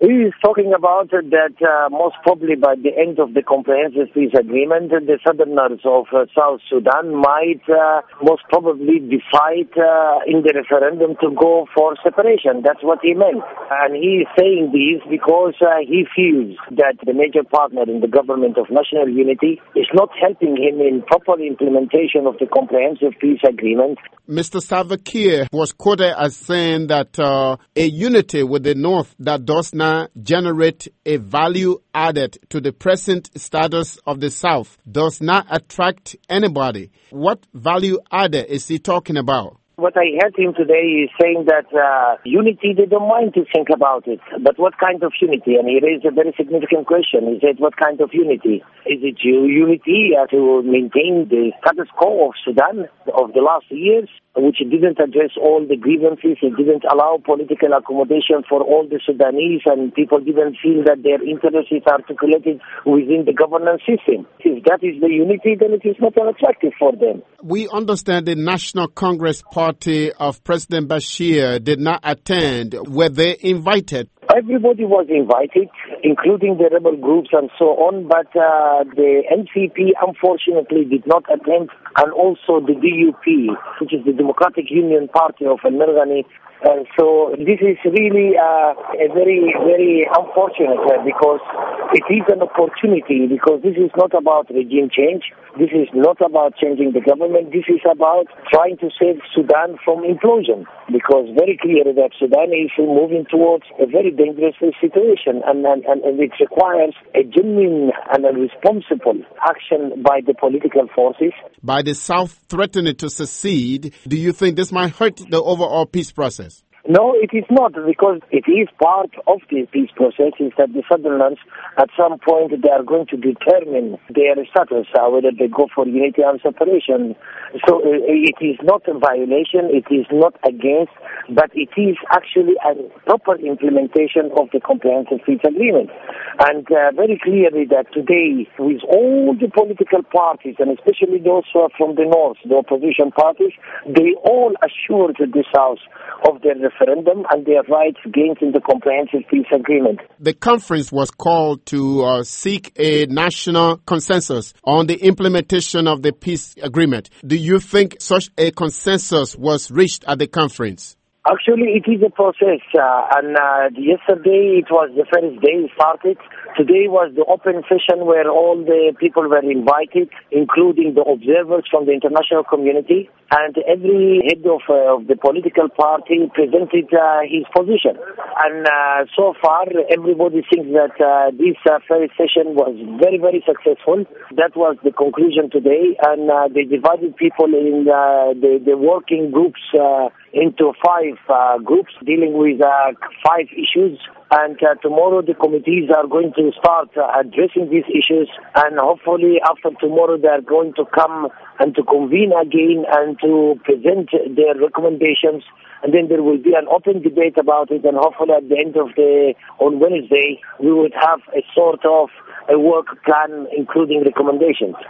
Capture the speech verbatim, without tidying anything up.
He is talking about uh, that uh, most probably by the end of the comprehensive peace agreement, the southerners of uh, South Sudan might uh, most probably decide uh, in the referendum to go for separation. That's what he meant. And he is saying this because uh, he feels that the major partner in the government of national unity is not helping him in proper implementation of the comprehensive peace agreement. Mister Salva Kiir was quoted as saying that uh, a unity with the North that does not generate a value added to the present status of the South does not attract anybody. What value added is he talking about? What I heard him today is saying that uh, unity, they don't mind to think about it. But what kind of unity? And he raised a very significant question. He said, what kind of unity? Is it unity uh, to maintain the status quo of Sudan of the last years, which didn't address all the grievances, it didn't allow political accommodation for all the Sudanese, and people didn't feel that their interests are articulated within the governance system. If that is the unity, then it is not attractive for them. We understand the National Congress Party of President Bashir did not attend. Were they invited? Everybody was invited, including the rebel groups and so on, but uh, the N C P unfortunately did not attend, and also the D U P, which is the Democratic Union Party of Al-Marghani. And so this is really uh, a very, very unfortunate uh, because it is an opportunity, because this is not about regime change. This is not about changing the government. This is about trying to save Sudan from implosion, because very clearly that Sudan is moving towards a very dangerous situation, and, and, and it requires a genuine and a responsible action by the political forces. By the South threatening to secede, do you think this might hurt the overall peace process? No, it is not, because it is part of the peace process, is that the Southerners, at some point, they are going to determine their status, uh, whether they go for unity or separation. So uh, it is not a violation, it is not against, but it is actually a proper implementation of the comprehensive peace agreement. And uh, very clearly that today, with all the political parties, and especially those who are from the North, the opposition parties, they all assured the South of their referendum and their rights gained in the comprehensive peace agreement. The conference was called to uh, seek a national consensus on the implementation of the peace agreement. Do you think such a consensus was reached at the conference? Actually, it is a process, uh, and uh, yesterday it was the first day it started. Today was the open session where all the people were invited, including the observers from the international community, and every head of, uh, of the political party presented uh, his position. And uh, so far, everybody thinks that uh, this uh, first session was very, very successful. That was the conclusion today, and uh, they divided people in uh, the, the working groups uh, into five uh, groups dealing with uh, five issues. And uh, tomorrow the committees are going to start uh, addressing these issues, and hopefully after tomorrow they are going to come and to convene again and to present their recommendations, and then there will be an open debate about it, and hopefully at the end of the, on Wednesday, we would have a sort of a work plan including recommendations.